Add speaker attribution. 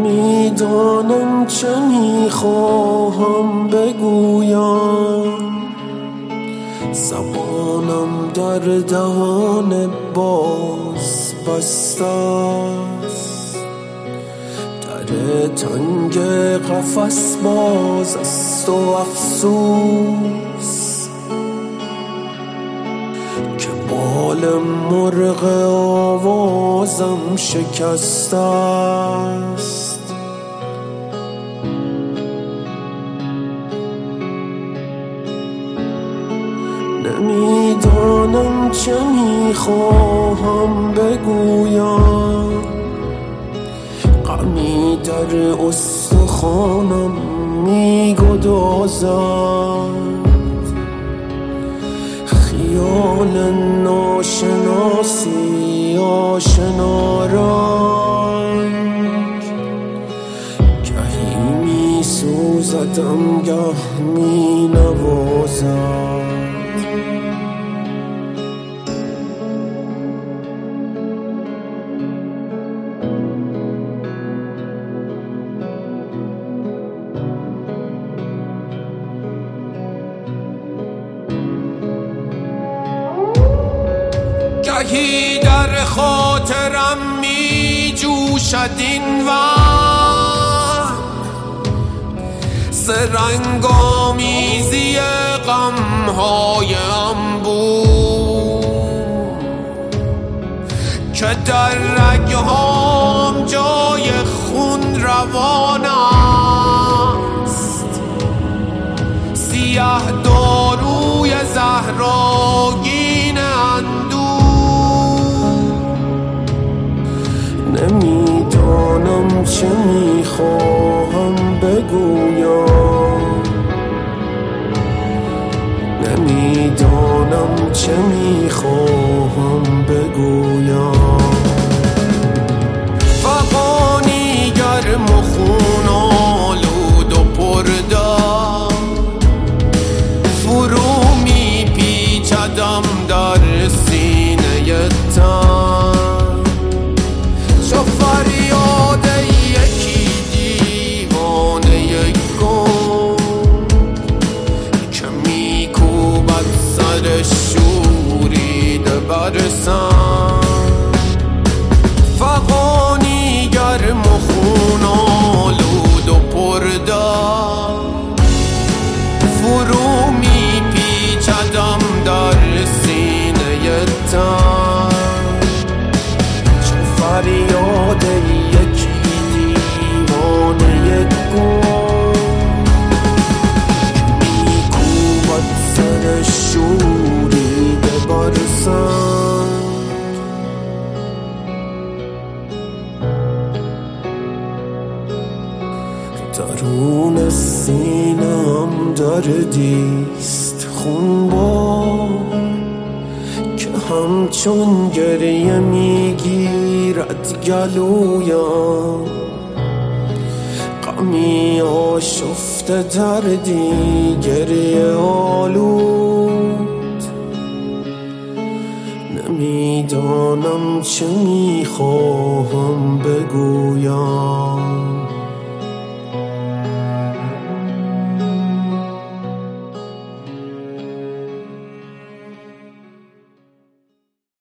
Speaker 1: نمیدانم چه میخواهم بگویم، زبانم در دهان باز بسته است. در تنگ قفس باز است و افسوس که بال مرغ آوازم شکسته است. نمیدانم چه میخواهم بگویم، غمی در استخوانم میگدازد. خیال ناشناسی آشنا رنگ، گهی میسوزدم گه مینوازد. گهی در خاطرم می جوشد این وهم ز رنگ آمیزی غمهای انبوه که در رگهام جای خون روان است. سیه داروی زهراگین نمیدانم چه میخواهم بگویم، نمیدانم چه میخواهم بگویم. فغانی گرم و خون آلود و پردر فرو میپیچدم در سینه تن، چو فریاد یکی دیوانه گم که میکوبد سر شوریده بر سر. فغانی گرم و خون آلود و پردر فرو میپیچدم در سینه تن، فریاد یکی دیوانه گم که میکوبد سر شوریده بر سنگ. درون سینه‌ام دردیست خونبار که همچون گریه میگیرد گلویم. غمی آشفته دردی گریه آلود، نمیدانم چه میخواهم بگویم.